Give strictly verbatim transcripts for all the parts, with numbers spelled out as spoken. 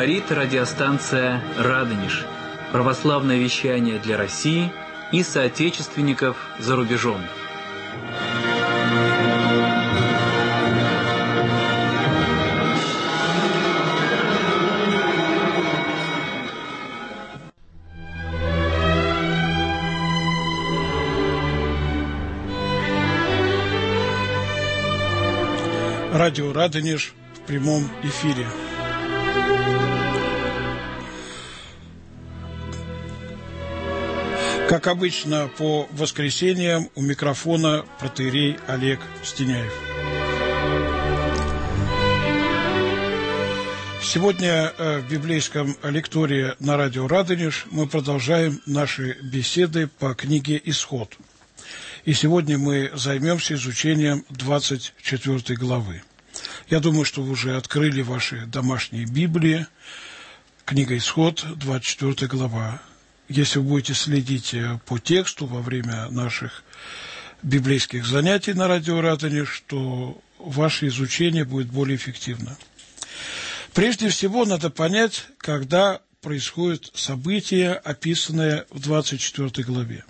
Говорит радиостанция «Радонеж». Православное вещание для России и соотечественников за рубежом. Радио «Радонеж» в прямом эфире. Как обычно, по воскресеньям у микрофона протоиерей Олег Стеняев. Сегодня в библейском лектории на радио «Радонеж» мы продолжаем наши беседы по книге «Исход». И сегодня мы займемся изучением двадцать четвёртой главы. Я думаю, что вы уже открыли ваши домашние Библии. Книга «Исход», двадцать четвёртая глава. Если вы будете следить по тексту во время наших библейских занятий на радио «Радонеж», то ваше изучение будет более эффективно. Прежде всего, надо понять, когда происходит событие, описанное в двадцать четвёртой главе.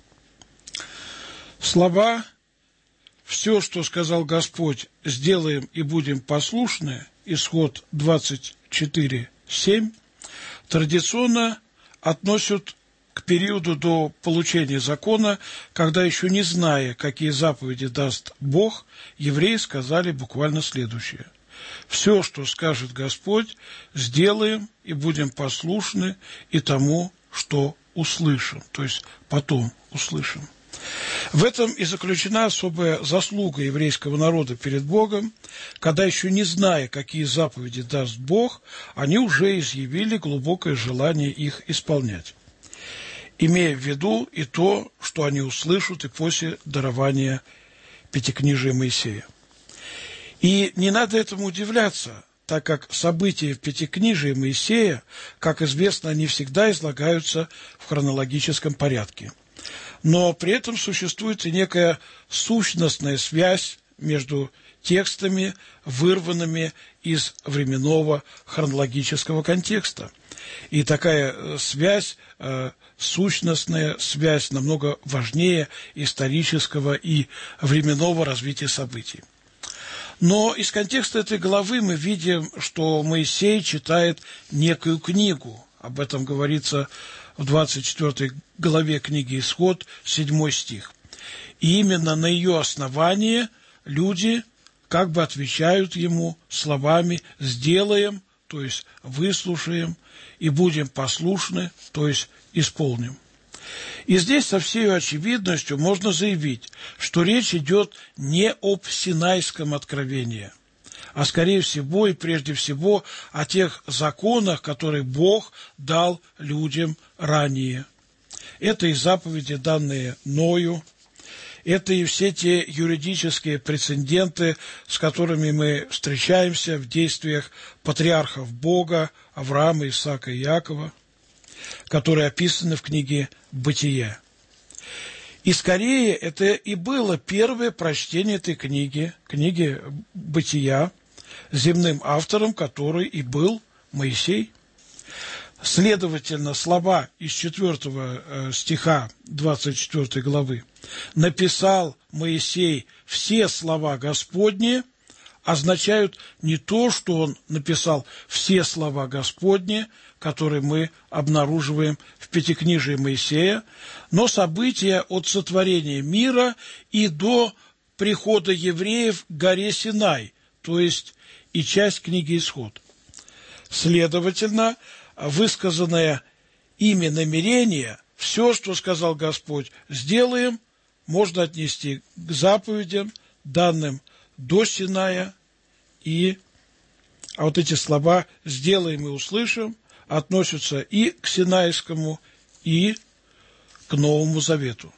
Слова «все, что сказал Господь, сделаем и будем послушны» Исход двадцать четыре семь традиционно относят к периоду до получения закона, когда, еще не зная, какие заповеди даст Бог, евреи сказали буквально следующее: «Все, что скажет Господь, сделаем и будем послушны и тому, что услышим», то есть потом услышим. В этом и заключена особая заслуга еврейского народа перед Богом, когда, еще не зная, какие заповеди даст Бог, они уже изъявили глубокое желание их исполнять, имея в виду и то, что они услышат и после дарования Пятикнижия Моисея. И не надо этому удивляться, так как события в Пятикнижии Моисея, как известно, они всегда излагаются в хронологическом порядке. Но при этом существует и некая сущностная связь между текстами, вырванными из временного хронологического контекста. И такая связь, сущностная связь, намного важнее исторического и временного развития событий. Но из контекста этой главы мы видим, что Моисей читает некую книгу. Об этом говорится в двадцать четвёртой главе книги «Исход», седьмой стих. И именно на ее основании люди как бы отвечают ему словами «сделаем», то есть «выслушаем», и «будем послушны», то есть «исполним». И здесь со всей очевидностью можно заявить, что речь идет не об Синайском откровении, а скорее всего и прежде всего о тех законах, которые Бог дал людям ранее. Это и заповеди, данные Ною, это и все те юридические прецеденты, с которыми мы встречаемся в действиях патриархов Бога, Авраама, Исаака и Иакова, которые описаны в книге «Бытие». И скорее это и было первое прочтение этой книги, книги «Бытия», земным автором которой и был Моисей. Следовательно, слова из четвёртого стиха двадцать четвёртой главы «написал Моисей все слова Господни» означают не то, что он написал все слова Господни, которые мы обнаруживаем в Пятикнижии Моисея, но события от сотворения мира и до прихода евреев к горе Синай, то есть и часть книги «Исход». Следовательно, высказанное ими намерение, все, что сказал Господь, сделаем, можно отнести к заповедям, данным до Синая, и а вот эти слова «сделаем и услышим» относятся и к Синайскому, и к Новому Завету.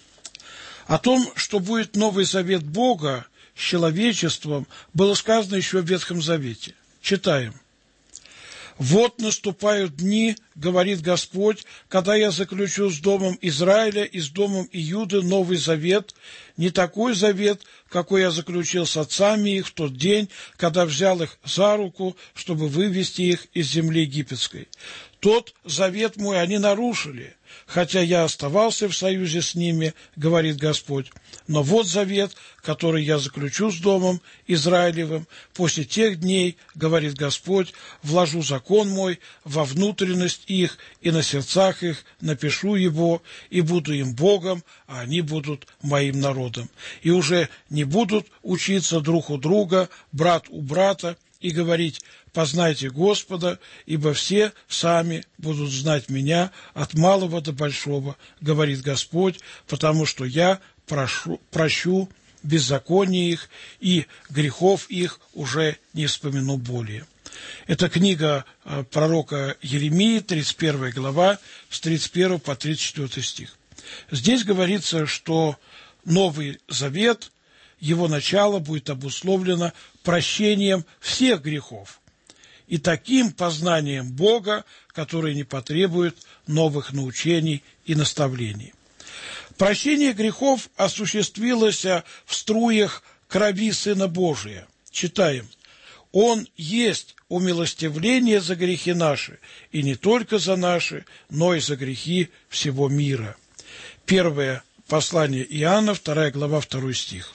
О том, что будет Новый Завет Бога с человечеством, было сказано еще в Ветхом Завете. Читаем. Вот наступают дни, говорит Господь, когда я заключу с домом Израиля и с домом Иуды новый завет, не такой завет, какой я заключил с отцами их в тот день, когда взял их за руку, чтобы вывести их из земли египетской. Тот завет мой они нарушили, хотя я оставался в союзе с ними, говорит Господь. Но вот завет, который я заключу с домом Израилевым. После тех дней, говорит Господь, вложу закон мой во внутренность их, и на сердцах их напишу его, и буду им Богом, а они будут моим народом. И уже не будут учиться друг у друга, брат у брата, и говорить: познайте Господа, ибо все сами будут знать меня от малого до большого, говорит Господь, потому что я прошу, прощу беззаконие их, и грехов их уже не вспомину более. Это книга пророка Еремии, тридцать первая глава, с тридцать первого по тридцать четвёртый стих. Здесь говорится, что Новый Завет, его начало будет обусловлено прощением всех грехов и таким познанием Бога, который не потребует новых научений и наставлений. Прощение грехов осуществилось в струях крови Сына Божия. Читаем: «Он есть умилостивление за грехи наши, и не только за наши, но и за грехи всего мира». Первое послание Иоанна, вторая глава, второй стих.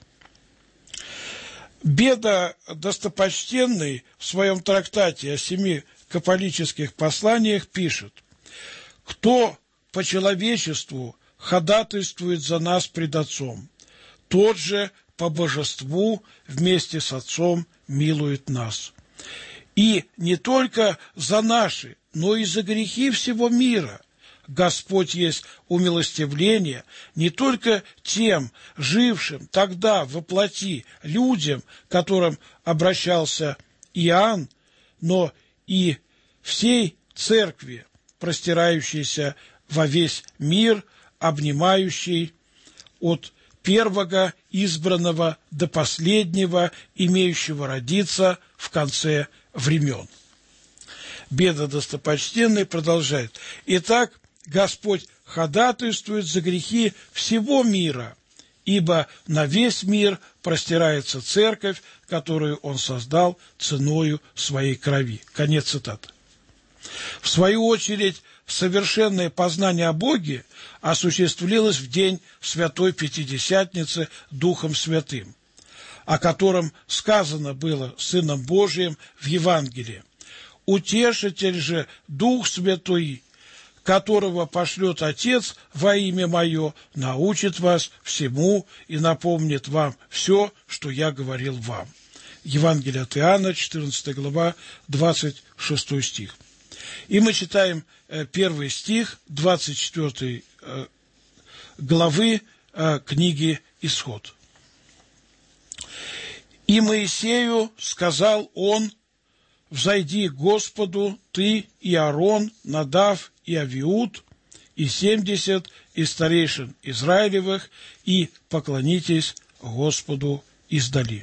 Беда Достопочтенный в своем трактате о семи католических посланиях пишет: «Кто по человечеству ходатайствует за нас пред Отцом, тот же по божеству вместе с Отцом милует нас. И не только за наши, но и за грехи всего мира. Господь есть умилостивление не только тем, жившим тогда во плоти людям, к которым обращался Иоанн, но и всей церкви, простирающейся во весь мир, обнимающей от первого избранного до последнего, имеющего родиться в конце времен». Беда Достопочтенный продолжает: «Итак, Господь ходатайствует за грехи всего мира, ибо на весь мир простирается церковь, которую Он создал ценою своей крови». Конец цитаты. В свою очередь, совершенное познание о Боге осуществилось в день Святой Пятидесятницы Духом Святым, о котором сказано было Сыном Божиим в Евангелии: «Утешитель же Дух Святой, которого пошлет Отец во имя Мое, научит вас всему и напомнит вам все, что Я говорил вам». Евангелие от Иоанна, четырнадцатая глава, двадцать шестой стих. И мы читаем первый стих двадцать четвёртой главы книги «Исход». «И Моисею сказал он: взойди к Господу, ты и Аарон, Надав и Авиуд, и семьдесят из старейшин Израилевых, и поклонитесь Господу издали».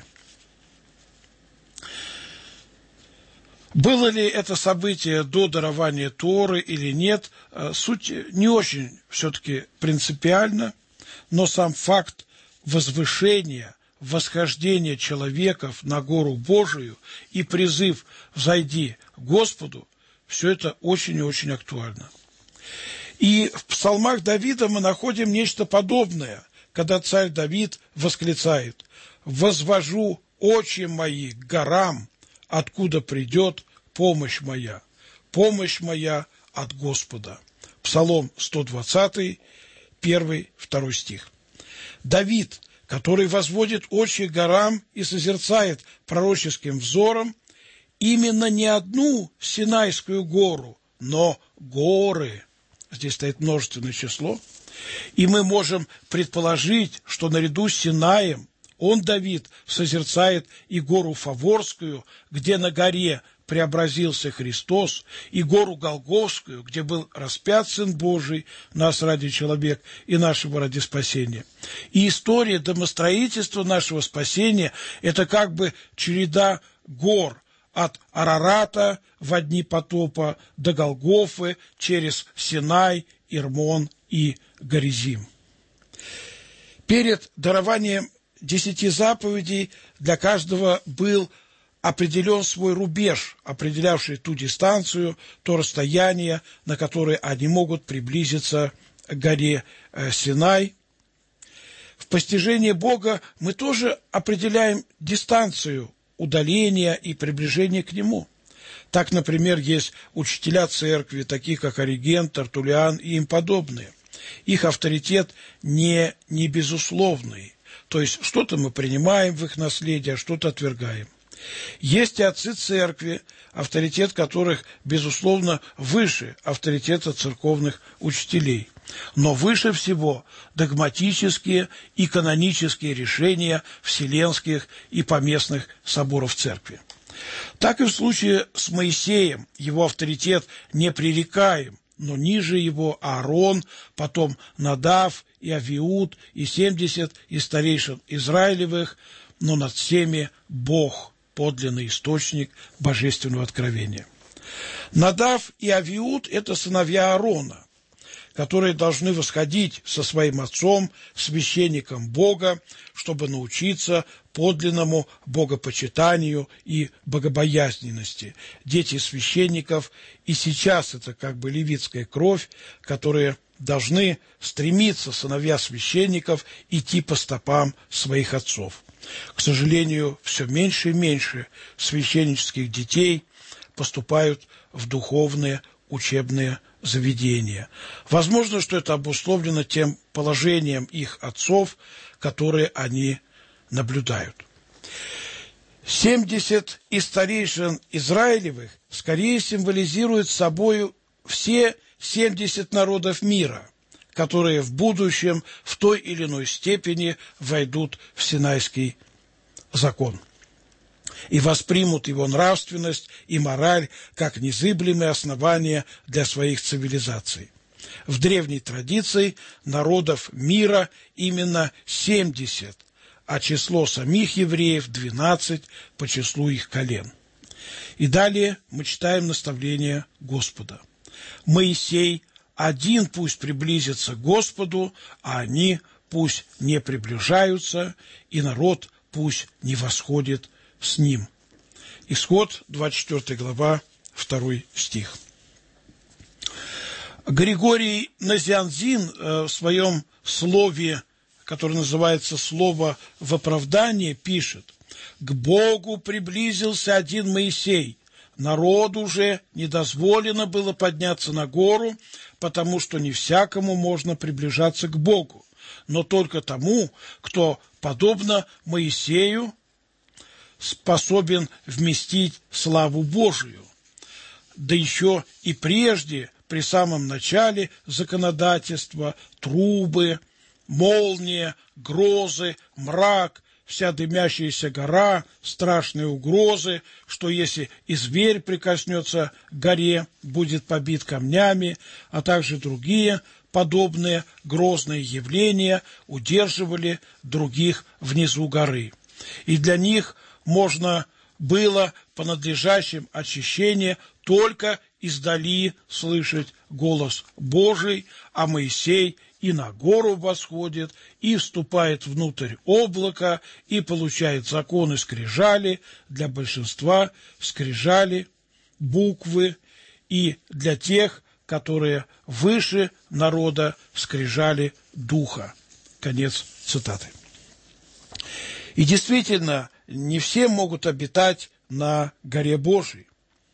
Было ли это событие до дарования Торы или нет, суть не очень все-таки принципиальна, но сам факт возвышения, восхождения человеков на гору Божию и призыв «взойди к Господу» – все это очень и очень актуально. И в псалмах Давида мы находим нечто подобное, когда царь Давид восклицает: «Возвожу очи мои к горам, откуда придет помощь моя, помощь моя от Господа». Псалом сто двадцатый, первый, второй стих. Давид, который возводит очи к горам и созерцает пророческим взором именно не одну Синайскую гору, но горы. Здесь стоит множественное число. И мы можем предположить, что наряду с Синаем он, Давид, созерцает и гору Фаворскую, где на горе преобразился Христос, и гору Голгофскую, где был распят Сын Божий, нас ради человек и нашего ради спасения. И история домостроительства нашего спасения – это как бы череда гор, от Арарата в дни потопа до Голгофы, через Синай, Ирмон и Горизим. Перед дарованием десяти заповедей для каждого был определен свой рубеж, определявший ту дистанцию, то расстояние, на которое они могут приблизиться к горе Синай. В постижении Бога мы тоже определяем дистанцию удаления и приближения к Нему. Так, например, есть учителя церкви, такие как Ориген, Тертуллиан и им подобные. Их авторитет не, не безусловный, то есть что-то мы принимаем в их наследие, а что-то отвергаем. Есть и отцы церкви, авторитет которых, безусловно, выше авторитета церковных учителей. Но выше всего догматические и канонические решения вселенских и поместных соборов церкви. Так и в случае с Моисеем его авторитет непререкаем, но ниже его Аарон, потом Надав и Авиуд и семьдесят из старейшин Израилевых, но над всеми Бог, подлинный источник божественного откровения. Надав и Авиуд – это сыновья Аарона, которые должны восходить со своим отцом, священником Бога, чтобы научиться подлинному богопочитанию и богобоязненности. Дети священников, и сейчас это как бы левитская кровь, которые должны стремиться, сыновья священников, идти по стопам своих отцов. К сожалению, все меньше и меньше священнических детей поступают в духовные учебные заведения. Возможно, что это обусловлено тем положением их отцов, которые они наблюдают. семьдесят из старейшин Израилевых скорее символизируют собою все семьдесят народов мира, которые в будущем в той или иной степени войдут в Синайский закон и воспримут его нравственность и мораль как незыблемые основания для своих цивилизаций. В древней традиции народов мира именно семьдесят, а число самих евреев двенадцать по числу их колен. И далее мы читаем наставление Господа. Моисей один пусть приблизится к Господу, а они пусть не приближаются, и народ пусть не восходит с ним. Исход, двадцать четвёртая глава, второй стих. Григорий Назианзин в своем слове, которое называется «Слово в оправдание», пишет: «К Богу приблизился один Моисей, народу же не дозволено было подняться на гору, потому что не всякому можно приближаться к Богу, но только тому, кто, подобно Моисею, способен вместить славу Божию. Да еще и прежде, при самом начале законодательства, трубы, молния, грозы, мрак, вся дымящаяся гора, страшные угрозы, что если и зверь прикоснется к горе, будет побит камнями, а также другие подобные грозные явления удерживали других внизу горы. И для них можно было по надлежащем очищению только издали слышать голос Божий, а Моисей и на гору восходит, и вступает внутрь облака, и получает законы скрижали, для большинства скрижали, буквы, и для тех, которые выше народа, скрижали духа». Конец цитаты. И действительно, не все могут обитать на горе Божией.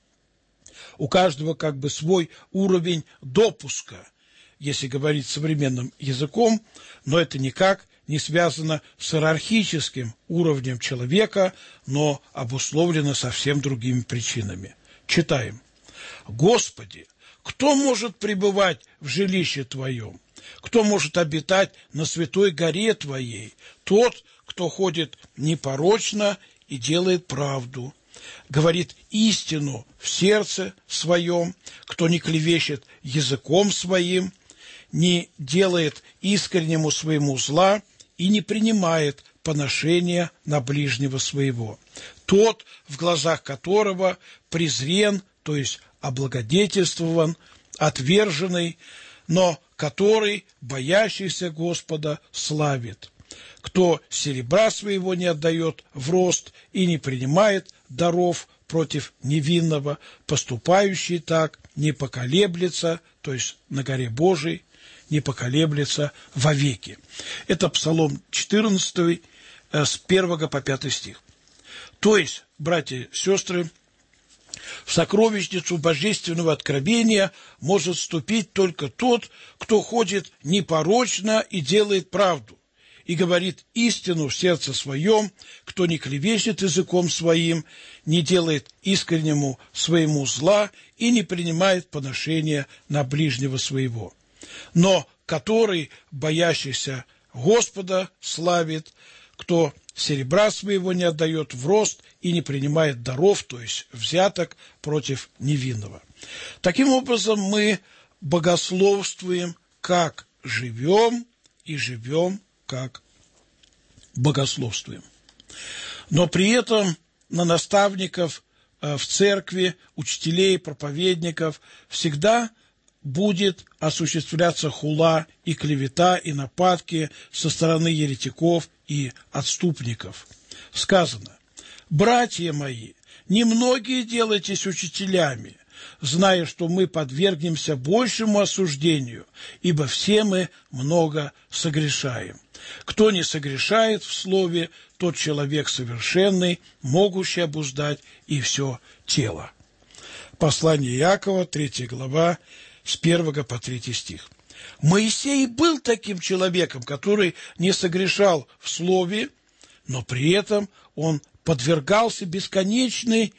У каждого как бы свой уровень допуска, если говорить современным языком, но это никак не связано с иерархическим уровнем человека, но обусловлено совсем другими причинами. Читаем. «Господи, кто может пребывать в жилище Твоем? Кто может обитать на святой горе Твоей? Тот, кто ходит непорочно и делает правду, говорит истину в сердце своем, кто не клевещет языком своим, не делает искреннему своему зла и не принимает поношения на ближнего своего. тот, в глазах которого презрен, то есть облагодетельствован, отверженный, но который, боящийся Господа, славит. Кто серебра своего не отдает в рост и не принимает даров против невинного, поступающий так не поколеблется, то есть на горе Божией, не поколеблется вовеки. Это Псалом четырнадцатый, с первого по пятый стих. То есть, братья и сестры, в сокровищницу божественного откровения может вступить только тот, кто ходит непорочно и делает правду, и говорит истину в сердце своем, кто не клевещет языком своим, не делает искреннему своему зла и не принимает поношения на ближнего своего, но который, боящийся Господа, славит, кто серебра своего не отдает в рост и не принимает даров, то есть взяток против невинного. Таким образом, мы богословствуем, как живем, и живем, как богословствуем. Но при этом на наставников в церкви, учителей, проповедников всегда будет осуществляться хула и клевета, и нападки со стороны еретиков и отступников. Сказано: «Братья мои, немногие делайтесь учителями, зная, что мы подвергнемся большему осуждению, ибо все мы много согрешаем. Кто не согрешает в слове, тот человек совершенный, могущий обуздать и все тело». Послание Иакова, третья глава, с первого по третий стих. Моисей был таким человеком, который не согрешал в слове, но при этом он подвергался бесконечной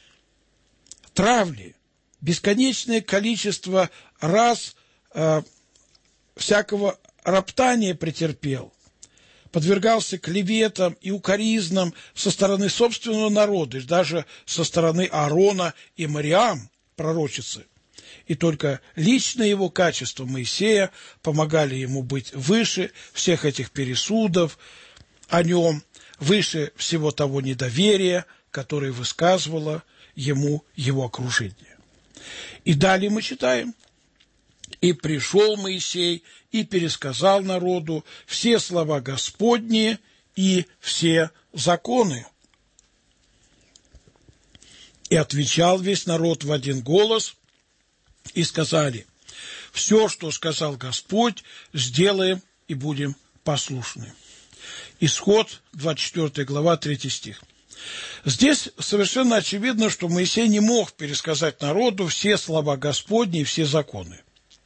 травле, бесконечное количество раз э, всякого роптания претерпел, подвергался клеветам и укоризнам со стороны собственного народа, и даже со стороны Аарона и Мариам, пророчицы. И только личное его качество Моисея помогали ему быть выше всех этих пересудов о нем, выше всего того недоверия, которое высказывало ему его окружение. И далее мы читаем: «И пришел Моисей и пересказал народу все слова Господни и все законы. И отвечал весь народ в один голос, и сказали: все, что сказал Господь, сделаем и будем послушны». Исход, двадцать четвёртая глава, третий стих. Здесь совершенно очевидно, что Моисей не мог пересказать народу все слова Господни и все законы.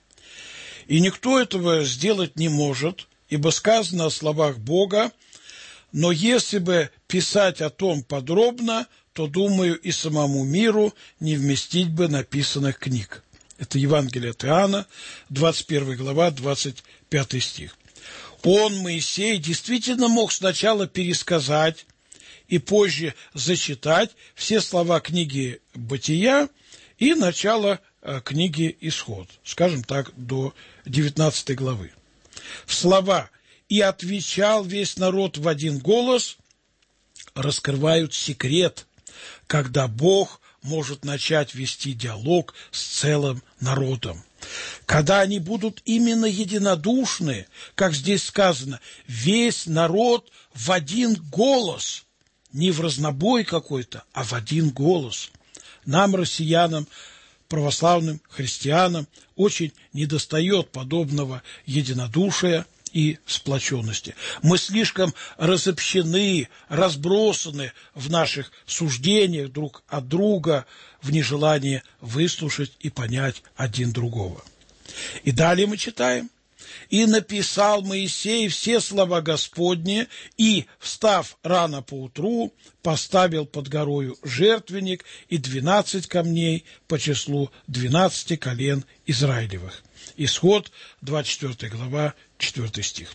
И никто этого сделать не может, ибо сказано о словах Бога: но если бы писать о том подробно, то, думаю, и самому миру не вместить бы написанных книг. Это Евангелие от Иоанна, двадцать первая глава, двадцать пятый стих. Он, Моисей, действительно мог сначала пересказать и позже зачитать все слова книги «Бытия» и начало книги «Исход», скажем так, до девятнадцатой главы. Слова «и отвечал весь народ в один голос» раскрывают секрет, когда Бог может начать вести диалог с целым народом. Когда они будут именно единодушны, как здесь сказано, весь народ в один голос, не в разнобой какой-то, а в один голос. Нам, россиянам, православным христианам, очень недостает подобного единодушия и сплоченности. Мы слишком разобщены, разбросаны в наших суждениях друг от друга, в нежелании выслушать и понять один другого. И далее мы читаем: «И написал Моисей все слова Господни, и, встав рано поутру, поставил под горою жертвенник и двенадцать камней по числу двенадцати колен Израилевых». Исход, двадцать четвёртая глава, четвёртый стих.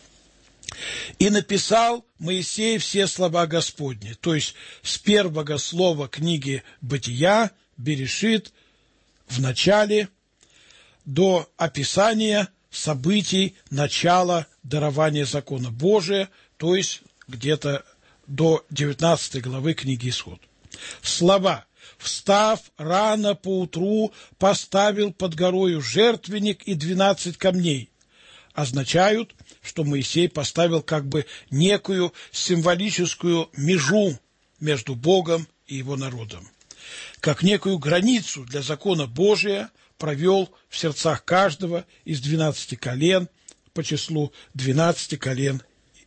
«И написал Моисей все слова Господни», то есть с первого слова книги «Бытия», «Берешит», в начале, до описания событий начала дарования закона Божия, то есть где-то до девятнадцатой главы книги Исход. Слова «Встав рано поутру, поставил под горою жертвенник и двенадцать камней» означают, что Моисей поставил как бы некую символическую межу между Богом и его народом, как некую границу для закона Божия провел в сердцах каждого из двенадцати колен по числу двенадцати колен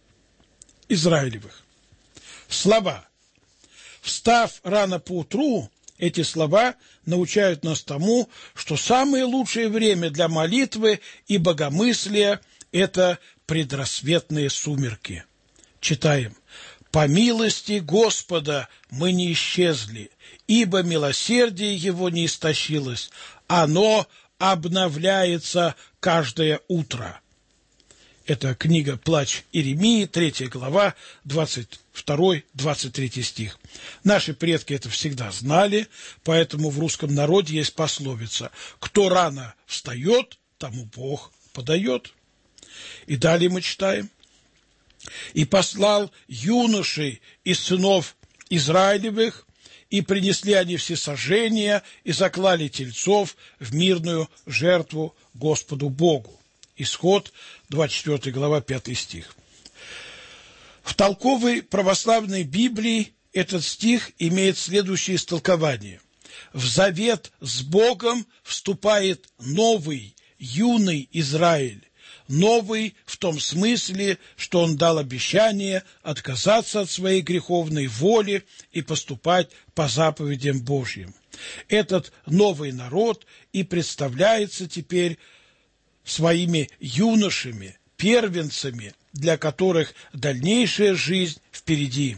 Израилевых. Слова «Встав рано поутру» эти слова научают нас тому, что самое лучшее время для молитвы и богомыслия – это предрассветные сумерки. Читаем. «По милости Господа мы не исчезли, ибо милосердие Его не истощилось, оно обновляется каждое утро». Это книга «Плач Иеремии», третья глава, двадцать второй — двадцать третий стих. Наши предки это всегда знали, поэтому в русском народе есть пословица «Кто рано встает, тому Бог подает». И далее мы читаем. «И послал юношей из сынов Израилевых, и принесли они всесожжения, и заклали тельцов в мирную жертву Господу Богу». Исход, двадцать четвёртая глава, пятый стих. В толковой православной Библии этот стих имеет следующее истолкование. В завет с Богом вступает новый, юный Израиль. Новый в том смысле, что он дал обещание отказаться от своей греховной воли и поступать по заповедям Божьим. Этот новый народ и представляется теперь своими юношами, первенцами, для которых дальнейшая жизнь впереди.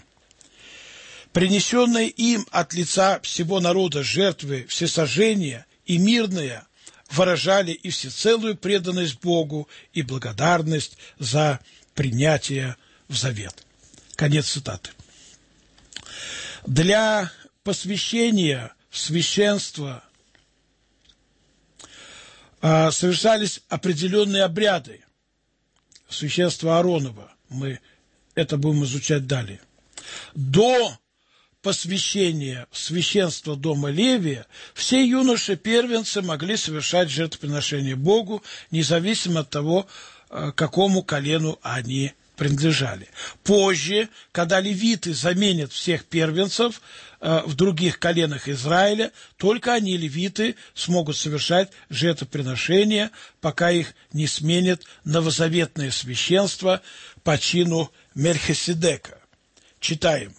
Принесенные им от лица всего народа жертвы всесожжения и мирные выражали и всецелую преданность Богу, и благодарность за принятие в завет. Конец цитаты. Для посвящения в священство совершались определенные обряды. Священство Ааронова. Мы это будем изучать далее. До посвящения в священство дома Левия все юноши-первенцы могли совершать жертвоприношение Богу, независимо от того, какому колену они принадлежали. Позже, когда левиты заменят всех первенцев э, в других коленах Израиля, только они, левиты, смогут совершать жертвоприношения, пока их не сменят новозаветное священство по чину Мельхиседека. Читаем.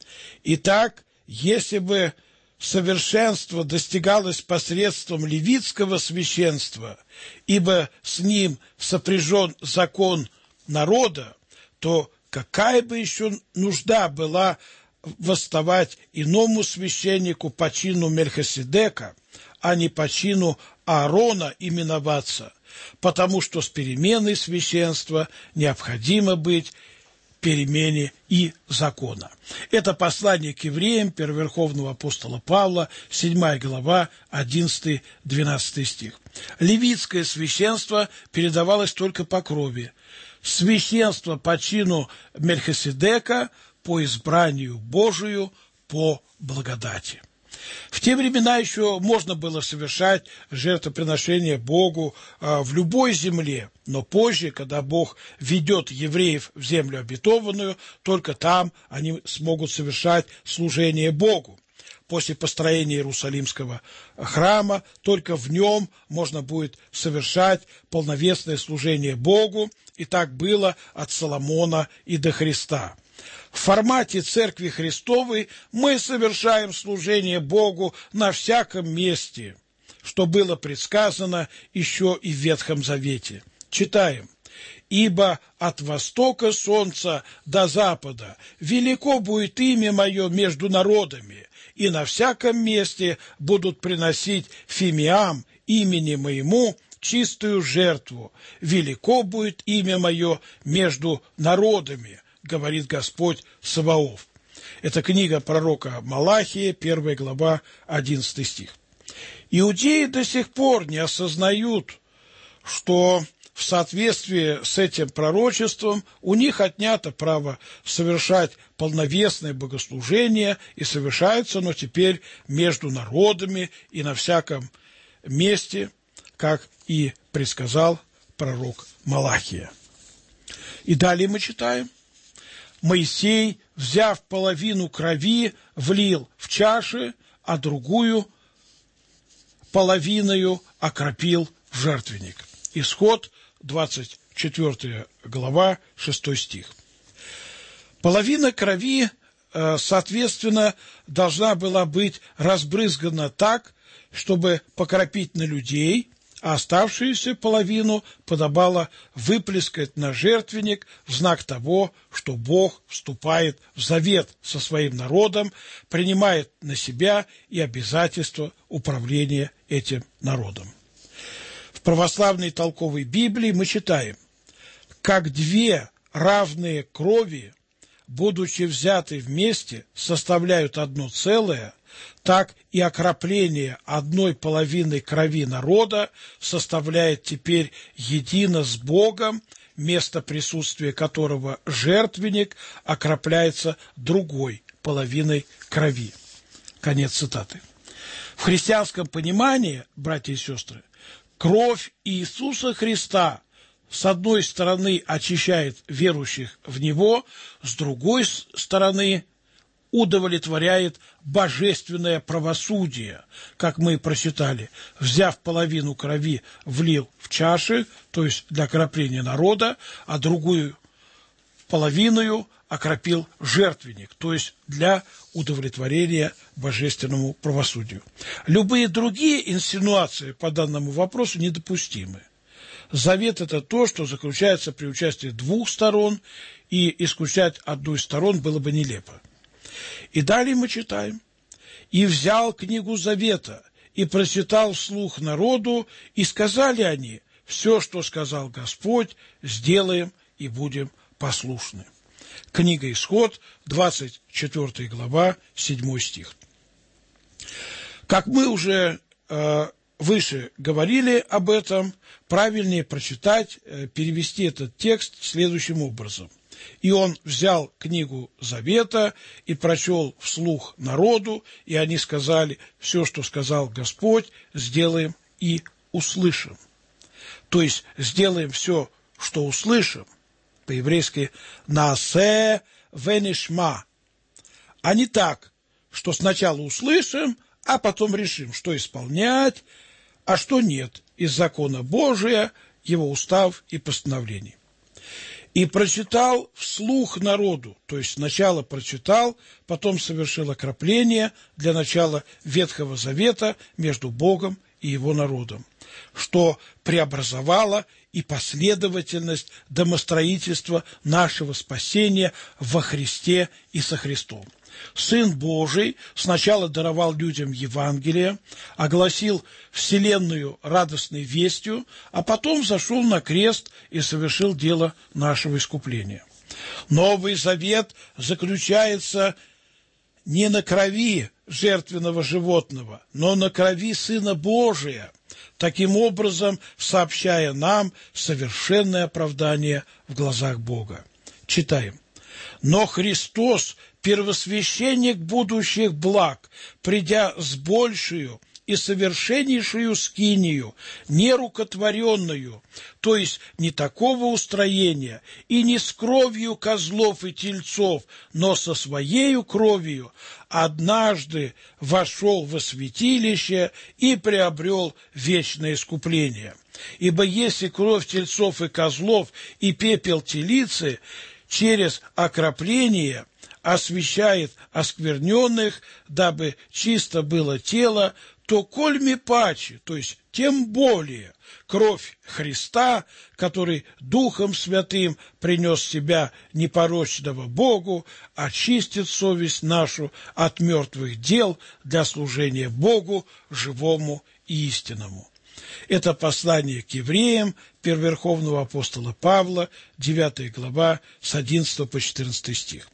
Итак, если бы совершенство достигалось посредством левитского священства, ибо с ним сопряжен закон народа, то какая бы еще нужда была восставать иному священнику по чину Мельхиседека, а не по чину Аарона именоваться, потому что с переменой священства необходимо быть перемене и закона. Это послание к евреям первоверховного апостола Павла, седьмая глава, одиннадцатый-двенадцатый стих. Левитское священство передавалось только по крови. Священство по чину Мельхиседека по избранию Божию, по благодати. В те времена еще можно было совершать жертвоприношение Богу э, в любой земле, но позже, когда Бог ведет евреев в землю обетованную, только там они смогут совершать служение Богу. После построения Иерусалимского храма только в нем можно будет совершать полновесное служение Богу, и так было от Соломона и до Христа. В формате Церкви Христовой мы совершаем служение Богу на всяком месте, что было предсказано еще и в Ветхом Завете. Читаем. «Ибо от востока солнца до запада велико будет имя мое между народами, и на всяком месте будут приносить фимиам имени моему чистую жертву. Велико будет имя мое между народами, говорит Господь Саваоф». Это книга пророка Малахия, первая глава, одиннадцатый стих. Иудеи до сих пор не осознают, что в соответствии с этим пророчеством у них отнято право совершать полновесное богослужение, и совершается оно теперь между народами и на всяком месте, как и предсказал пророк Малахия. И далее мы читаем: Моисей, взяв половину крови, влил в чаши, а другую половиною окропил в жертвенник. Исход, двадцать четвёртая глава, шестой стих. Половина крови, соответственно, должна была быть разбрызгана так, чтобы покропить на людей, а оставшуюся половину подобало выплескать на жертвенник в знак того, что Бог вступает в завет со своим народом, принимает на себя и обязательство управления этим народом. В православной толковой Библии мы читаем: «Как две равные крови, будучи взяты вместе, составляют одно целое, так и окропление одной половины крови народа составляет теперь едино с Богом, место присутствия которого жертвенник окропляется другой половиной крови». Конец цитаты. В христианском понимании, братья и сестры, кровь Иисуса Христа с одной стороны очищает верующих в Него, с другой стороны удовлетворяет божественное правосудие, как мы прочитали: взяв половину крови, влил в чаши, то есть для окропления народа, а другую половиною окропил жертвенник, то есть для удовлетворения божественному правосудию. Любые другие инсинуации по данному вопросу недопустимы. Завет – это то, что заключается при участии двух сторон, и исключать одну из сторон было бы нелепо. И далее мы читаем: «И взял книгу завета, и прочитал вслух народу, и сказали они: все, что сказал Господь, сделаем и будем послушны». Книга Исход, двадцать четвёртая глава, седьмой стих. Как мы уже э, выше говорили об этом, правильнее прочитать, э, перевести этот текст следующим образом: «И он взял книгу завета и прочел вслух народу, и они сказали: все, что сказал Господь, сделаем и услышим». То есть сделаем все, что услышим, по-еврейски «наасе венишма», а не так, что сначала услышим, а потом решим, что исполнять, а что нет, из закона Божия, его устав и постановлений. «И прочитал вслух народу», то есть сначала прочитал, потом совершил окропление для начала Ветхого Завета между Богом и его народом, что преобразовало и последовательность домостроительства нашего спасения во Христе и со Христом. Сын Божий сначала даровал людям Евангелие, огласил вселенную радостной вестью, а потом зашел на крест и совершил дело нашего искупления. Новый Завет заключается не на крови жертвенного животного, но на крови Сына Божия, таким образом сообщая нам совершенное оправдание в глазах Бога. Читаем: «Но Христос, первосвященник будущих благ, придя с большую и совершеннейшую скинию, нерукотворенную, то есть не такого устроения, и не с кровью козлов и тельцов, но со своею кровью, однажды вошел во святилище и приобрел вечное искупление. Ибо если кровь тельцов и козлов и пепел телицы через окропление освящает оскверненных, дабы чисто было тело, то кольми паче, то есть тем более, кровь Христа, который Духом Святым принес себя непорочного Богу, очистит совесть нашу от мертвых дел для служения Богу, живому и истинному». Это послание к евреям первоверховного апостола Павла, девятая глава, с одиннадцатого по четырнадцатый стих.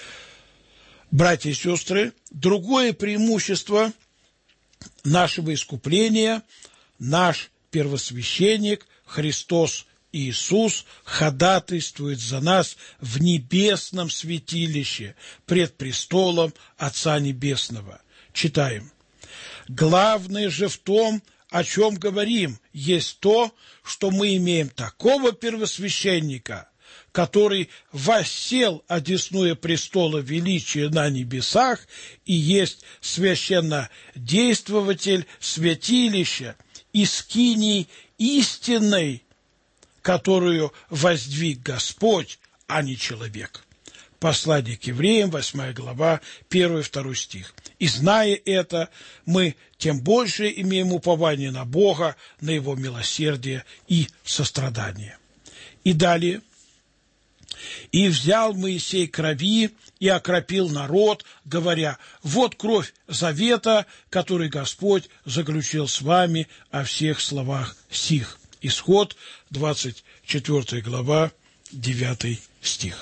Братья и сестры, другое преимущество нашего искупления — наш первосвященник Христос Иисус ходатайствует за нас в небесном святилище пред престолом Отца Небесного. Читаем. Главное же в том, о чем говорим, есть то, что мы имеем такого первосвященника, который воссел одесную престола величия на небесах и есть священнодействователь святилища и скинии истинной, которую воздвиг Господь, а не человек. Послание к евреям, восьмая глава, первый и второй стих. И зная это, мы тем больше имеем упование на Бога, на Его милосердие и сострадание. И далее. «И взял Моисей крови и окропил народ, говоря, вот кровь завета, который Господь заключил с вами о всех словах сих». Исход, двадцать четвёртая глава, девятый стих.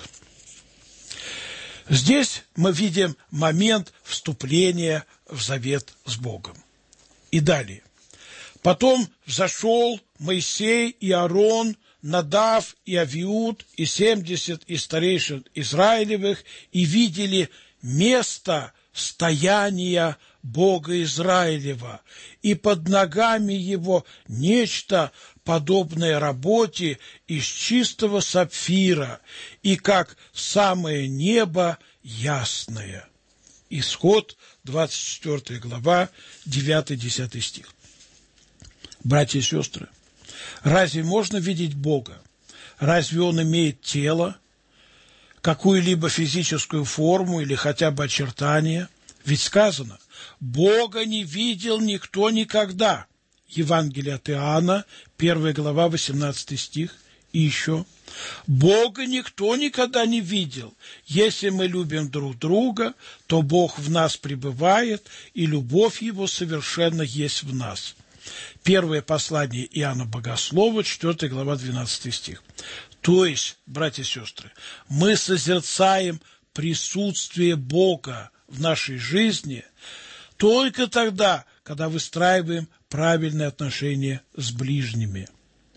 Здесь мы видим момент вступления в завет с Богом. И далее. «Потом взошел Моисей и Аарон, Надав и Авиуд, и семьдесят из старейшин Израилевых, и видели место стояния Бога Израилева, и под ногами его нечто подобное работе из чистого сапфира, и как самое небо ясное». Исход, двадцать четвёртая глава, девятый-десятый стих. Братья и сестры, разве можно видеть Бога? Разве Он имеет тело, какую-либо физическую форму или хотя бы очертания? Ведь сказано, Бога не видел никто никогда. Евангелие от Иоанна, первая глава, восемнадцатый стих. И еще. Бога никто никогда не видел. Если мы любим друг друга, то Бог в нас пребывает, и любовь Его совершенно есть в нас. Первое послание Иоанна Богослова, четвёртая глава, двенадцатый стих. То есть, братья и сестры, мы созерцаем присутствие Бога в нашей жизни только тогда, когда выстраиваем правильные отношения с ближними.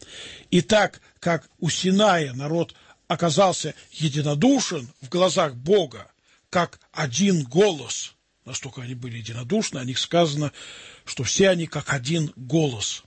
И так, как у Синая народ оказался единодушен в глазах Бога, как один голос, настолько они были единодушны, о них сказано, что все они как один голос.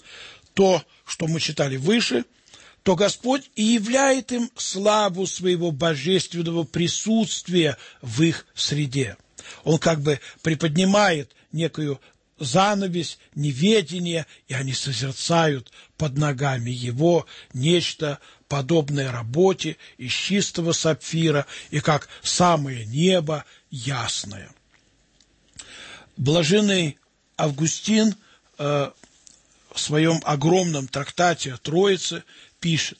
То, что мы читали выше, то Господь и являет им славу своего божественного присутствия в их среде. Он как бы приподнимает некую занавесь неведения, и они созерцают под ногами Его нечто подобное работе из чистого сапфира и как самое небо ясное. Блаженный Августин э, в своем огромном трактате о Троице пишет: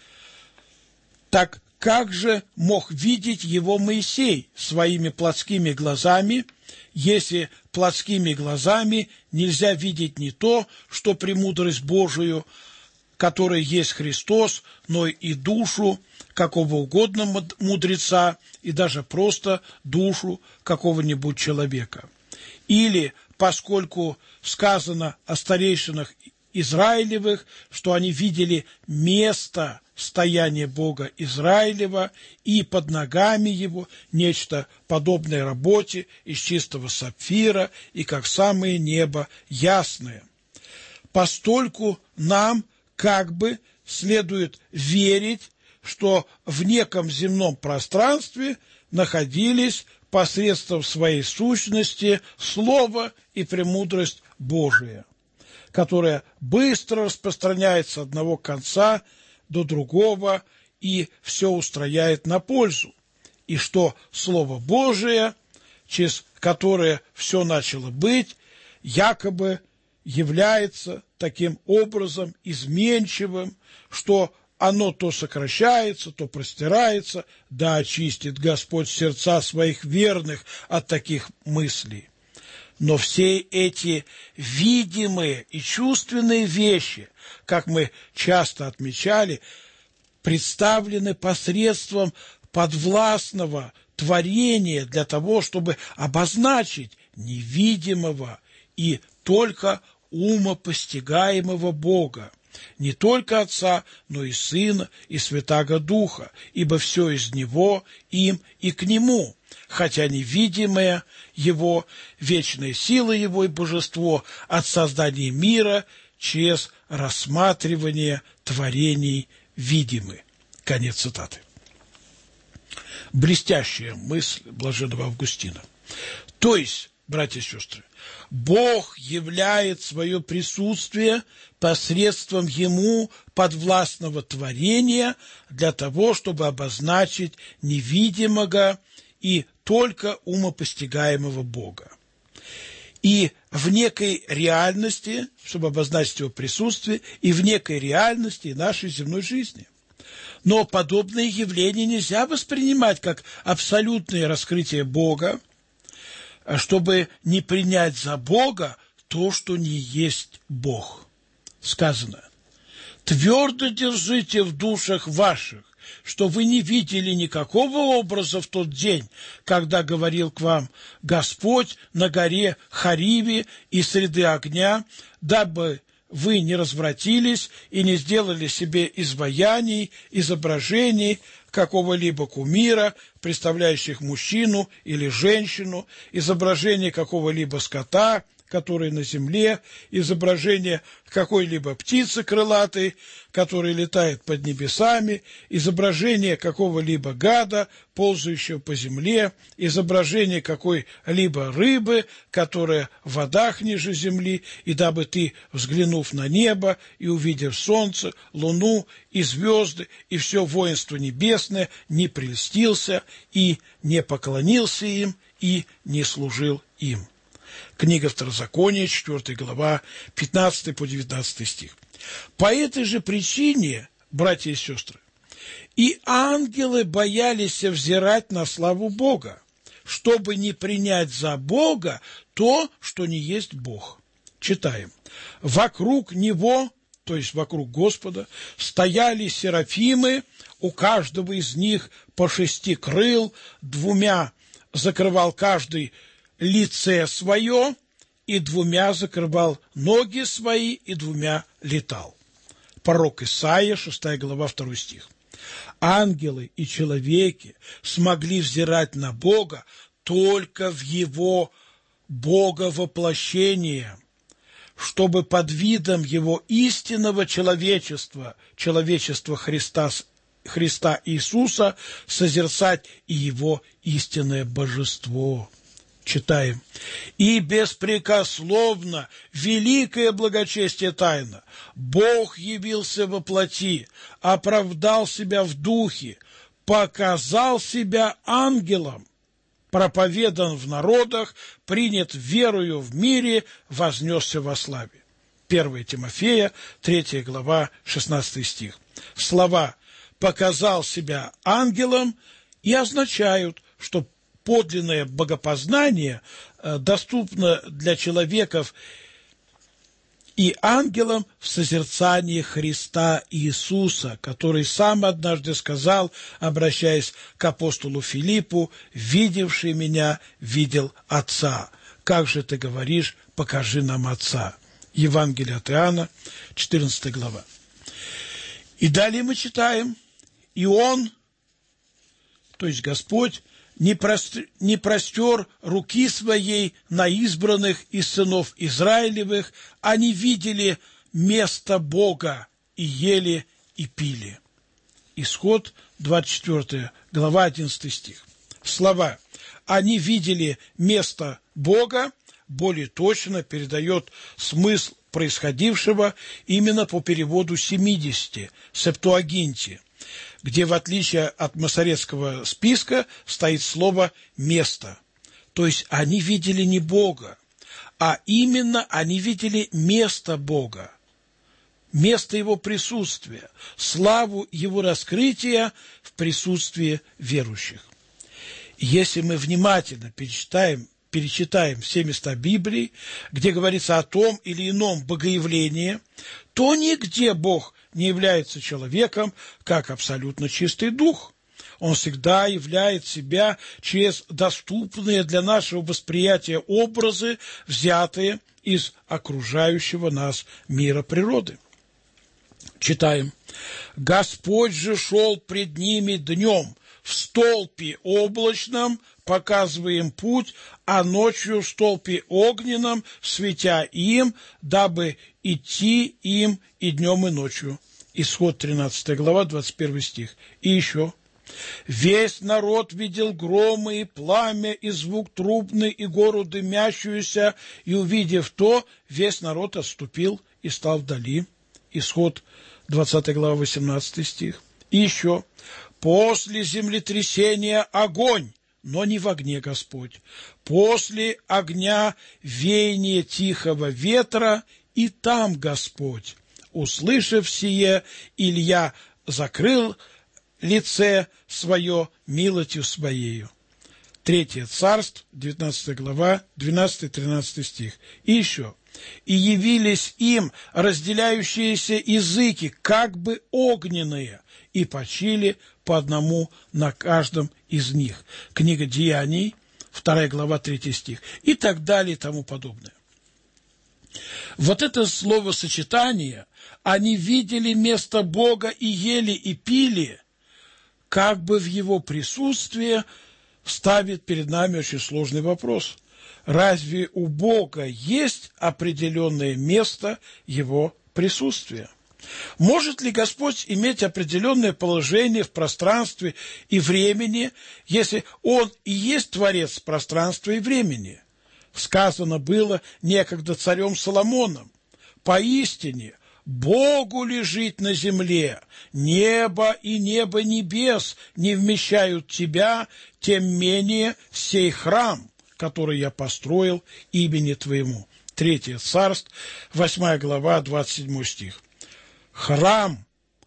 «Так как же мог видеть его Моисей своими плотскими глазами, если плотскими глазами нельзя видеть не то, что премудрость Божию, которая есть Христос, но и душу какого угодно мудреца, и даже просто душу какого-нибудь человека? Или, поскольку сказано о старейшинах Израилевых, что они видели место стояния Бога Израилева и под ногами Его нечто подобное работе из чистого сапфира и как самое небо ясное. Постольку нам как бы следует верить, что в неком земном пространстве находились посредством своей сущности Слово и премудрость Божия, которая быстро распространяется с одного конца до другого и все устрояет на пользу, и что Слово Божие, через которое все начало быть, якобы является таким образом изменчивым, что оно то сокращается, то простирается, да очистит Господь сердца своих верных от таких мыслей. Но все эти видимые и чувственные вещи, как мы часто отмечали, представлены посредством подвластного творения для того, чтобы обозначить невидимого и только умопостигаемого Бога. не только Отца, но и Сына, и Святаго Духа, ибо все из Него, им и к Нему, хотя невидимая Его, вечная сила Его и божество от создания мира через рассматривание творений видимы». Конец цитаты. Блестящая мысль блаженного Августина. То есть, братья и сестры, Бог являет свое присутствие посредством Ему подвластного творения для того, чтобы обозначить невидимого и только умопостигаемого Бога. И в некой реальности, чтобы обозначить Его присутствие, и в некой реальности нашей земной жизни. Но подобные явления нельзя воспринимать как абсолютное раскрытие Бога, чтобы не принять за Бога то, что не есть Бог. Сказано: «Твердо держите в душах ваших, что вы не видели никакого образа в тот день, когда говорил к вам Господь на горе Хариве и среды огня, дабы вы не развратились и не сделали себе изваяний, изображений какого-либо кумира, представляющих мужчину или женщину, изображение какого-либо скота, который на земле, изображение какой-либо птицы крылатой, которая летает под небесами, изображение какого-либо гада, ползающего по земле, изображение какой-либо рыбы, которая в водах ниже земли, и дабы ты, взглянув на небо и увидев солнце, луну и звезды, и все воинство небесное, не прельстился и не поклонился им и не служил им». Книга Второзакония, четвёртая глава, пятнадцатый по девятнадцатый стих. По этой же причине, братья и сестры, и ангелы боялись взирать на славу Бога, чтобы не принять за Бога то, что не есть Бог. Читаем. «Вокруг Него, то есть вокруг Господа, стояли серафимы, у каждого из них по шести крыл, двумя закрывал каждый лице свое, и двумя закрывал ноги свои, и двумя летал». Пророк Исаия, шестая глава, второй стих. Ангелы и человеки смогли взирать на Бога только в Его Боговоплощение, чтобы под видом Его истинного человечества, человечества Христа, Христа Иисуса, созерцать и Его истинное божество. Читаем. «И беспрекословно, великое благочестие тайна, Бог явился во плоти, оправдал себя в духе, показал себя ангелом, проповедан в народах, принят верою в мире, вознесся во славе». первое Тимофея, третья глава, шестнадцатый стих. Слова «показал себя ангелом» и означают, что подлинное богопознание доступно для человеков и ангелам в созерцании Христа Иисуса, который сам однажды сказал, обращаясь к апостолу Филиппу: «Видевший меня, видел Отца. Как же ты говоришь, покажи нам Отца». Евангелие от Иоанна, четырнадцатая глава. И далее мы читаем: «И Он, то есть Господь, не простер, не простер руки своей на избранных из сынов Израилевых, они видели место Бога и ели и пили». Исход, двадцать четвёртая глава, одиннадцатый стих. Слова «они видели место Бога» более точно передает смысл происходившего именно по переводу семидесяти, Септуагинте, где, в отличие от масоретского списка, стоит слово «место». То есть они видели не Бога, а именно они видели место Бога, место Его присутствия, славу Его раскрытия в присутствии верующих. Если мы внимательно перечитаем, перечитаем все места Библии, где говорится о том или ином богоявлении, то нигде Бог не является человеком как абсолютно чистый дух. Он всегда являет себя через доступные для нашего восприятия образы, взятые из окружающего нас мира природы. Читаем. «Господь же шел пред ними днем в столпе облачном, показывая им путь, а ночью в столпе огненном, светя им, дабы идти им и днем, и ночью». Исход тринадцатая глава, двадцать первый стих. И еще. «Весь народ видел громы и пламя, и звук трубный, и гору дымящуюся, и, увидев то, весь народ отступил и стал вдали». Исход двадцатая глава, восемнадцатый стих. И еще. «После землетрясения огонь, но не в огне Господь. После огня веяние тихого ветра, и там Господь. Услышав сие, Илья закрыл лице свое милостью своею». Третье Царств, девятнадцатая глава, двенадцатый-тринадцатый стих. И еще. «И явились им разделяющиеся языки, как бы огненные, и почили по одному на каждом из них». Книга Деяний, вторая глава, третий стих. И так далее, и тому подобное. Вот это словосочетание «они видели место Бога и ели и пили», как бы в его присутствии, ставит перед нами очень сложный вопрос. Разве у Бога есть определенное место его присутствия? Может ли Господь иметь определенное положение в пространстве и времени, если Он и есть Творец пространства и времени? Сказано было некогда царем Соломоном: «Поистине, Богу лежит на земле, небо и небо небес не вмещают тебя, тем менее сей храм, который я построил имени твоему». Третье Царств, восьмая глава, двадцать седьмой стих. Храм,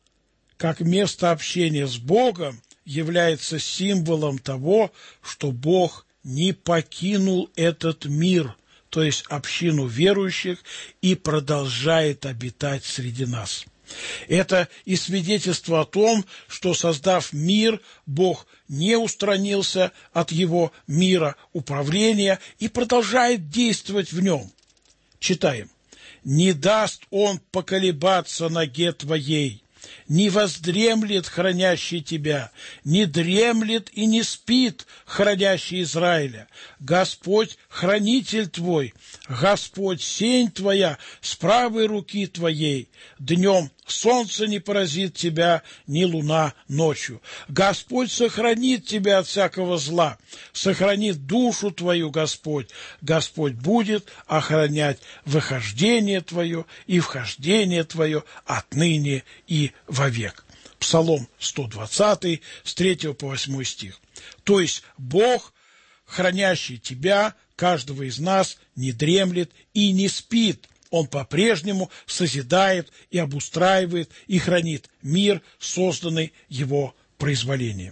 как место общения с Богом, является символом того, что Бог не покинул этот мир, то есть общину верующих, и продолжает обитать среди нас. Это и свидетельство о том, что, создав мир, Бог не устранился от его мира управления и продолжает действовать в нем. Читаем. «Не даст он поколебаться ноге твоей, не воздремлет хранящий тебя, не дремлет и не спит хранящий Израиля. Господь хранитель твой, Господь сень твоя с правой руки твоей. Днем солнце не поразит тебя, ни луна ночью. Господь сохранит тебя от всякого зла, сохранит душу твою Господь. Господь будет охранять выхождение твое и вхождение твое отныне и вовек». Псалом сто двадцатый, с третьего по восьмой стих. То есть Бог, хранящий тебя, каждого из нас, не дремлет и не спит. Он по-прежнему созидает и обустраивает и хранит мир, созданный его произволением.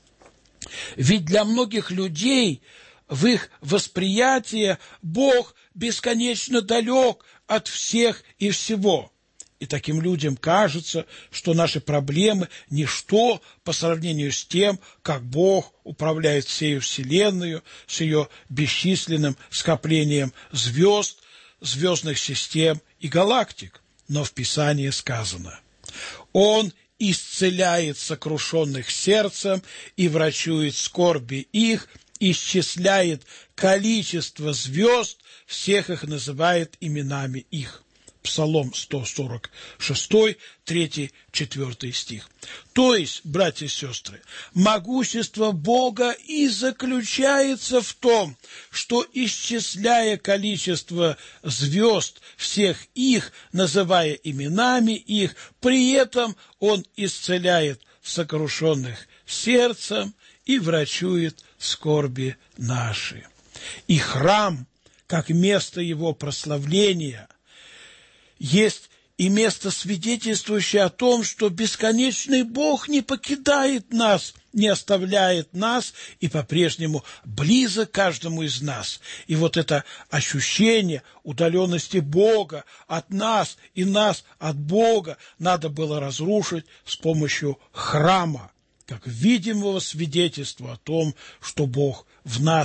Ведь для многих людей в их восприятии Бог бесконечно далек от всех и всего. И таким людям кажется, что наши проблемы – ничто по сравнению с тем, как Бог управляет всей Вселенной, с ее бесчисленным скоплением звезд, звездных систем и галактик. Но в Писании сказано: «Он исцеляет сокрушенных сердцем и врачует скорби их, исчисляет количество звезд, всех их называет именами их». Псалом сто сорок шесть, третий, четвёртый стих. То есть, братья и сестры, могущество Бога и заключается в том, что, исчисляя количество звезд, всех их, называя именами их, при этом Он исцеляет сокрушенных сердцем и врачует скорби наши. И храм, как место Его прославления, есть и место, свидетельствующее о том, что бесконечный Бог не покидает нас, не оставляет нас и по-прежнему близок к каждому из нас. И вот это ощущение удаленности Бога от нас и нас от Бога надо было разрушить с помощью храма, как видимого свидетельства о том, что Бог в нас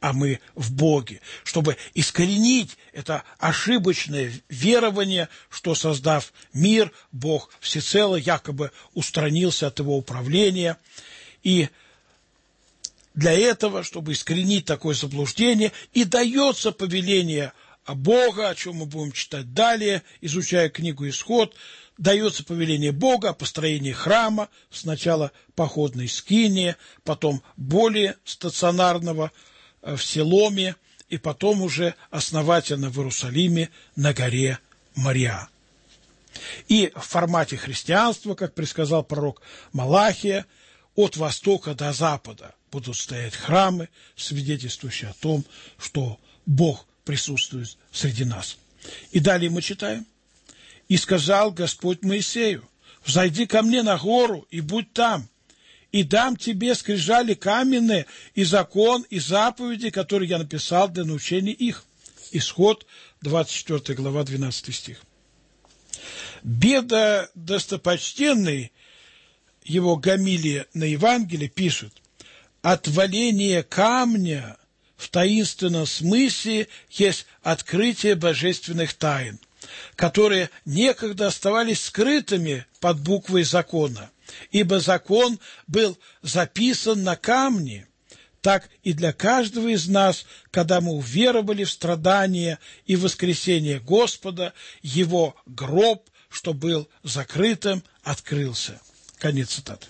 а мы в Боге, чтобы искоренить это ошибочное верование, что, создав мир, Бог всецело якобы устранился от его управления. И для этого, чтобы искоренить такое заблуждение, и дается повеление Бога, о чем мы будем читать далее, изучая книгу «Исход», дается повеление Бога о построении храма, сначала походной скинии, потом более стационарного в Селоме, и потом уже основательно в Иерусалиме на горе Мориа. И в формате христианства, как предсказал пророк Малахия, от востока до запада будут стоять храмы, свидетельствующие о том, что Бог присутствует среди нас. И далее мы читаем. «И сказал Господь Моисею, взойди ко мне на гору и будь там, и дам тебе скрижали каменные, и закон, и заповеди, которые я написал для научения их». Исход, двадцать четвёртая глава, двенадцатый стих. Беда достопочтенный, его гомилия на Евангелие, пишет: «Отваление камня в таинственном смысле есть открытие божественных тайн, которые некогда оставались скрытыми под буквой закона, ибо закон был записан на камне. Так и для каждого из нас, когда мы уверовали в страдания и воскресение Господа, его гроб, что был закрытым, открылся». Конец цитаты.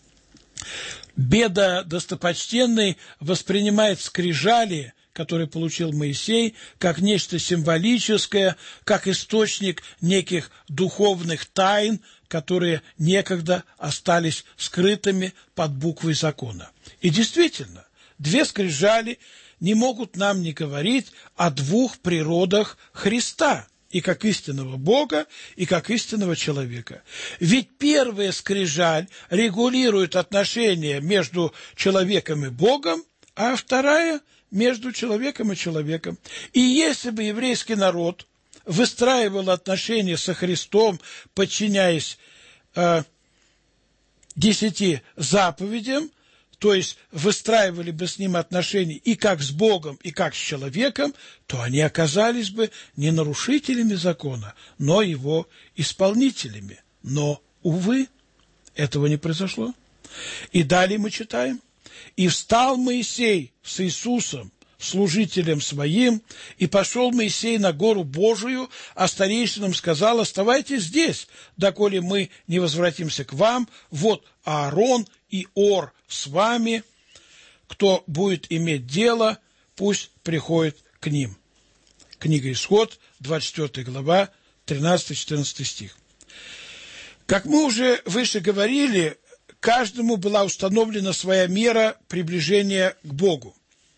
Беда достопочтенный воспринимает скрижали, которые получил Моисей, как нечто символическое, как источник неких духовных тайн, которые некогда остались скрытыми под буквой закона. И действительно, две скрижали не могут нам не говорить о двух природах Христа, и как истинного Бога, и как истинного человека. Ведь первая скрижаль регулирует отношения между человеком и Богом, а вторая – между человеком и человеком. И если бы еврейский народ выстраивал отношения со Христом, подчиняясь э, десяти заповедям, то есть выстраивали бы с ним отношения и как с Богом, и как с человеком, то они оказались бы не нарушителями закона, но его исполнителями. Но, увы, этого не произошло. И далее мы читаем: «И встал Моисей с Иисусом, служителем своим, и пошел Моисей на гору Божию, а старейшинам сказал: оставайтесь здесь, доколе мы не возвратимся к вам. Вот Аарон и Ор с вами, кто будет иметь дело, пусть приходит к ним». Книга Исход, двадцать четвёртая глава, тринадцатый-четырнадцатый стих. Как мы уже выше говорили, каждому была установлена своя мера приближения к Богу.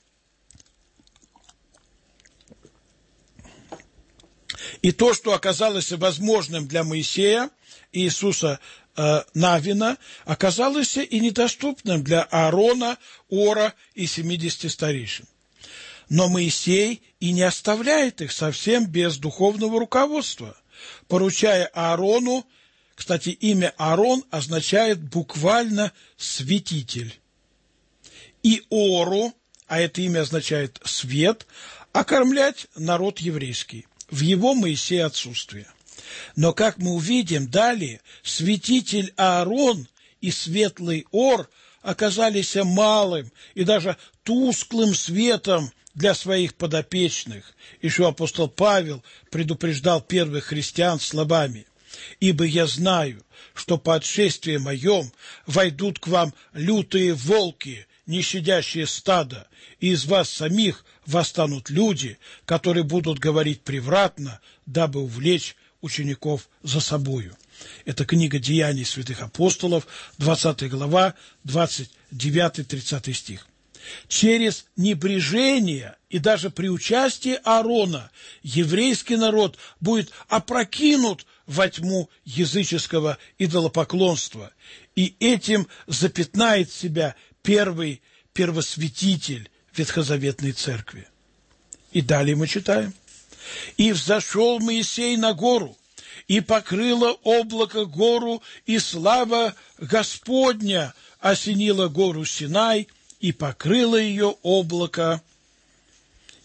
И то, что оказалось возможным для Моисея и Иисуса э, Навина, оказалось и недоступным для Аарона, Ора и семидесяти старейшин. Но Моисей и не оставляет их совсем без духовного руководства, поручая Аарону. Кстати, имя Аарон означает буквально «святитель». И Ору, а это имя означает «свет», окормлять народ еврейский в его Моисее отсутствие. Но, как мы увидим далее, святитель Аарон и светлый Ор оказались малым и даже тусклым светом для своих подопечных, еще апостол Павел предупреждал первых христиан словами: «Ибо я знаю, что по отшествии моем войдут к вам лютые волки, не щадящие стада, и из вас самих восстанут люди, которые будут говорить превратно, дабы увлечь учеников за собою». Это книга «Деяний святых апостолов», двадцатая глава, двадцать девятый тридцатый стих. Через небрежение и даже при участии Аарона еврейский народ будет опрокинут во тьму языческого идолопоклонства, и этим запятнает себя первый первосвятитель ветхозаветной церкви. И далее мы читаем: «И взошел Моисей на гору, и покрыло облако гору, и слава Господня осенила гору Синай, и покрыло ее облако,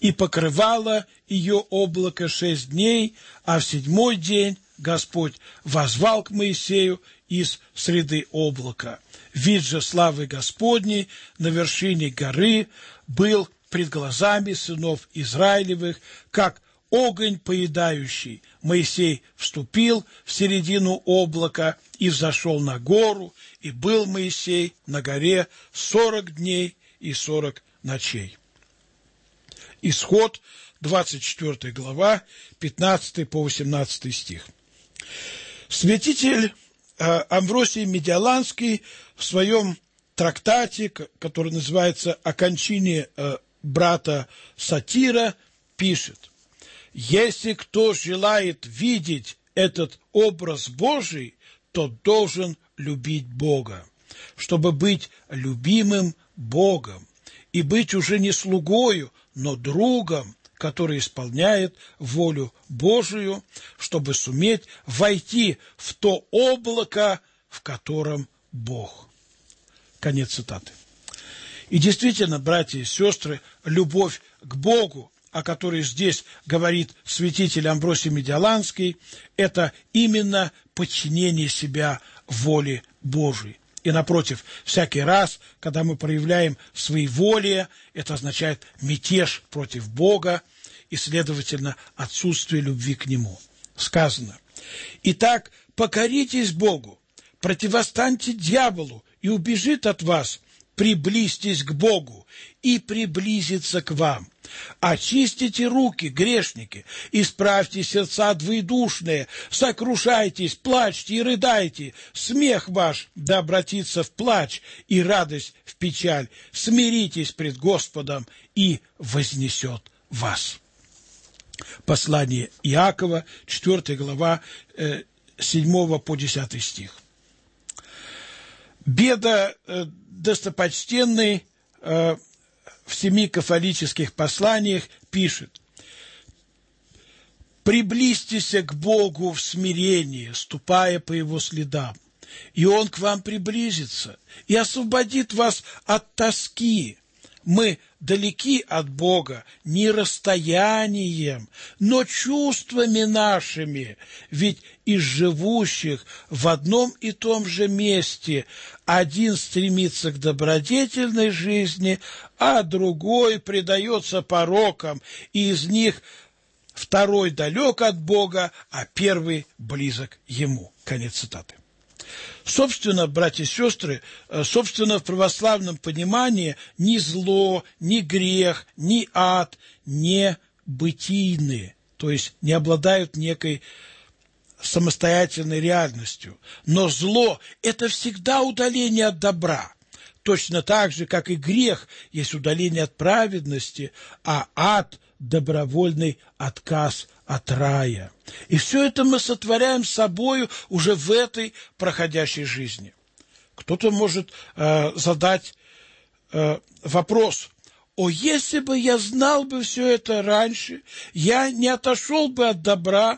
И покрывало ее облако шесть дней, а в седьмой день Господь воззвал к Моисею из среды облака. Вид же славы Господней на вершине горы был пред глазами сынов Израилевых, как огонь поедающий. Моисей вступил в середину облака и взошел на гору, и был Моисей на горе сорок дней и сорок ночей. Исход, двадцать четвёртая глава, пятнадцатый по восемнадцатый стих. Святитель Амвросий Медиаланский в своем трактате, который называется «О кончине брата Сатира», пишет: «Если кто желает видеть этот образ Божий, то должен любить Бога. Чтобы быть любимым Богом и быть уже не слугою, но другом, который исполняет волю Божию, чтобы суметь войти в то облако, в котором Бог». Конец цитаты. И действительно, братья и сестры, любовь к Богу, о которой здесь говорит святитель Амвросий Медиаланский, это именно подчинение себя воле Божией. И напротив, всякий раз, когда мы проявляем своеволие, это означает мятеж против Бога и, следовательно, отсутствие любви к Нему. Сказано: «Итак, покоритесь Богу, противостаньте дьяволу, и убежит от вас, приблизьтесь к Богу, и приблизится к вам. Очистите руки, грешники, исправьте сердца двоедушные, сокрушайтесь, плачьте и рыдайте, смех ваш да обратится в плач, и радость в печаль. Смиритесь пред Господом, и вознесет вас». Послание Иакова, четвёртая глава, седьмого по десятый стих. Беда э, достопочтенный э, в семи кафолических посланиях пишет: «Приблизьтесь к Богу в смирении, ступая по Его следам, и Он к вам приблизится и освободит вас от тоски. Мы далеки от Бога не расстоянием, но чувствами нашими, ведь из живущих в одном и том же месте один стремится к добродетельной жизни, а другой предается порокам, и из них второй далек от Бога, а первый близок Ему». Конец цитаты. Собственно, братья и сестры, собственно, в православном понимании ни зло, ни грех, ни ад не бытийны, то есть не обладают некой самостоятельной реальностью. Но зло – это всегда удаление от добра, точно так же, как и грех есть удаление от праведности, а ад – добровольный отказ от рая. И все это мы сотворяем с собою уже в этой проходящей жизни. Кто-то может э, задать э, вопрос: «О, если бы я знал бы все это раньше, я не отошел бы от добра,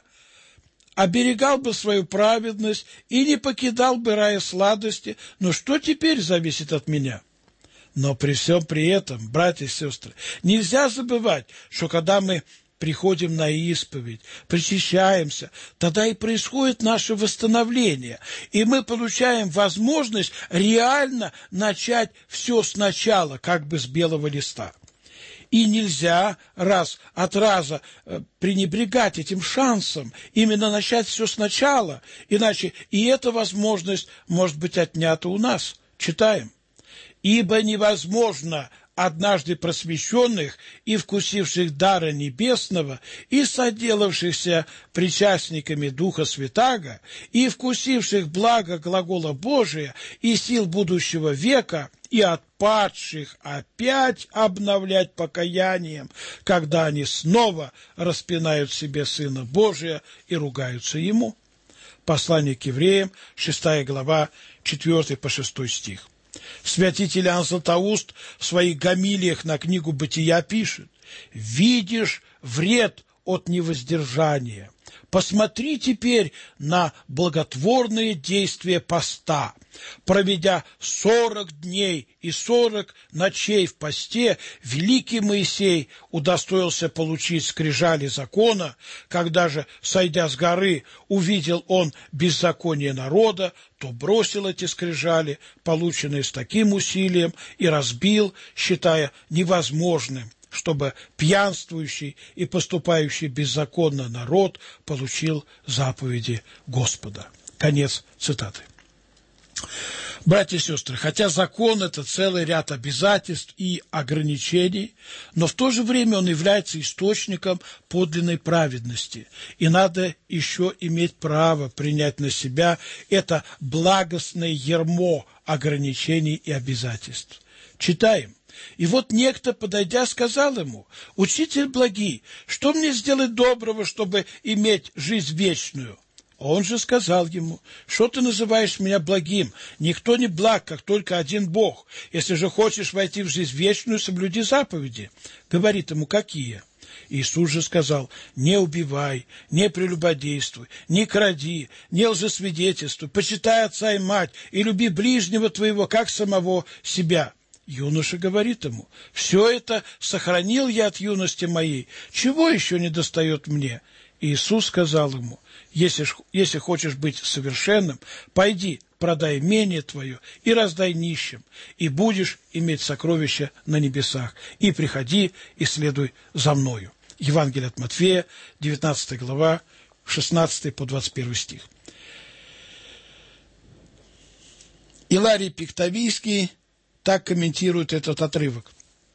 оберегал бы свою праведность и не покидал бы рая сладости, но что теперь зависит от меня?» Но при всем при этом, братья и сестры, нельзя забывать, что когда мы приходим на исповедь, причащаемся, тогда и происходит наше восстановление, и мы получаем возможность реально начать все сначала, как бы с белого листа. И нельзя раз от раза пренебрегать этим шансом, именно начать все сначала, иначе и эта возможность может быть отнята у нас. Читаем: «Ибо невозможно однажды просвещенных и вкусивших дара небесного, и соделавшихся причастниками Духа Святаго, и вкусивших благо глагола Божия и сил будущего века, и отпадших опять обновлять покаянием, когда они снова распинают в себе Сына Божия и ругаются Ему». Послание к евреям, шестая глава, четвёртый по шестой стих. Святитель Иоанн Златоуст в своих гомилиях на книгу «Бытия» пишет: «Видишь вред от невоздержания. Посмотри теперь на благотворные действия поста. Проведя сорок дней и сорок ночей в посте, великий Моисей удостоился получить скрижали закона. Когда же, сойдя с горы, увидел он беззаконие народа, то бросил эти скрижали, полученные с таким усилием, и разбил, считая невозможным, чтобы пьянствующий и поступающий беззаконно народ получил заповеди Господа. Конец цитаты. Братья и сестры, хотя закон – это целый ряд обязательств и ограничений, но в то же время он является источником подлинной праведности, и надо еще иметь право принять на себя это благостное ярмо ограничений и обязательств. Читаем. «И вот некто, подойдя, сказал ему: „Учитель благий, что мне сделать доброго, чтобы иметь жизнь вечную?“ Он же сказал ему: „Что ты называешь меня благим? Никто не благ, как только один Бог. Если же хочешь войти в жизнь вечную, соблюди заповеди“. Говорит ему: „Какие?“ Иисус же сказал: „Не убивай, не прелюбодействуй, не кради, не лжесвидетельствуй, почитай отца и мать, и люби ближнего твоего, как самого себя“. Юноша говорит ему: „Все это сохранил я от юности моей, чего еще недостает мне?“ Иисус сказал ему: Если, если хочешь быть совершенным, пойди, продай имение твое и раздай нищим, и будешь иметь сокровища на небесах, и приходи и следуй за мною». Евангелие от Матфея, девятнадцатая глава, шестнадцатый по двадцать первый стих. Иларий Пиктавийский так комментирует этот отрывок.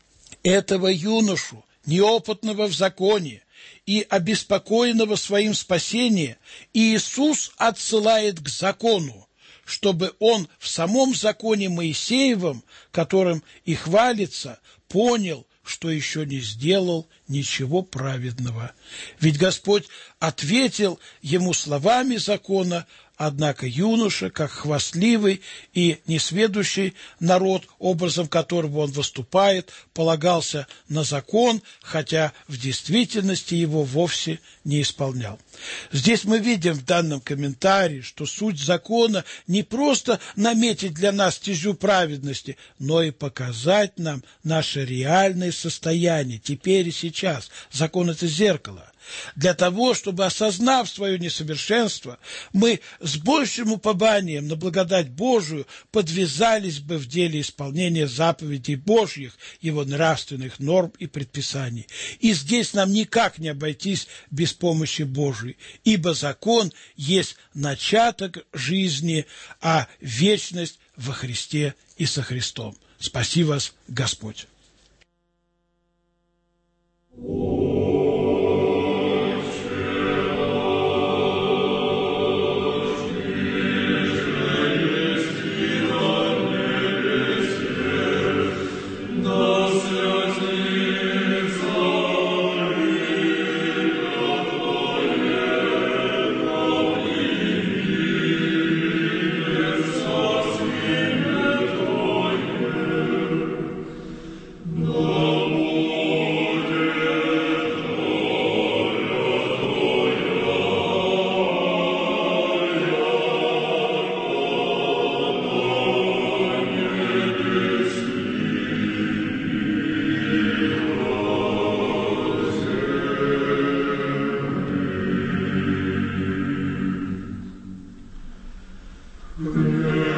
«Этого юношу, неопытного в законе и обеспокоенного своим спасением, Иисус отсылает к закону, чтобы он в самом законе Моисеевом, которым и хвалится, понял, что еще не сделал ничего праведного. Ведь Господь ответил ему словами закона, однако юноша, как хвастливый и несведущий народ, образом которого он выступает, полагался на закон, хотя в действительности его вовсе не исполнял. Здесь мы видим в данном комментарии, что суть закона не просто наметить для нас стезю праведности, но и показать нам наше реальное состояние теперь и сейчас. Закон – это зеркало. Для того, чтобы, осознав свое несовершенство, мы с большим упованием на благодать Божию подвязались бы в деле исполнения заповедей Божьих, его нравственных норм и предписаний. И здесь нам никак не обойтись без помощи Божией, ибо закон есть начаток жизни, а вечность во Христе и со Христом. Спаси вас, Господь! Amen.